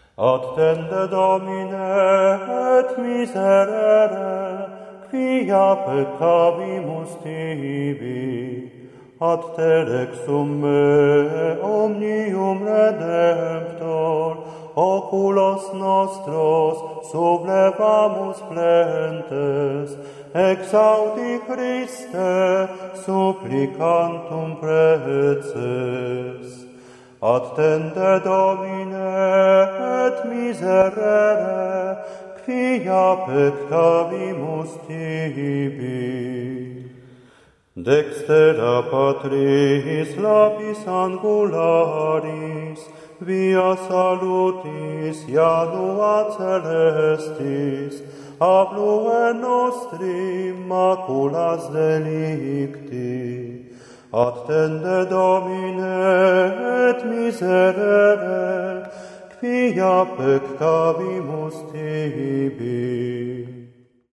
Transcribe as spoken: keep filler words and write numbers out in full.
Attende Domine et miserere, quia peccavimus tibi, ad te rexum me omnium Redemptor, oculos nostros sublevamus plentes, exaudi Christe supplicantum preces. Attende Domine et miserere, quia peccavimus tibi. Dextera Patris lapis angularis, via salutis janua celestis, ablue nostri maculas delicti. Attende Domine et miserere, quia peccavimus tibi.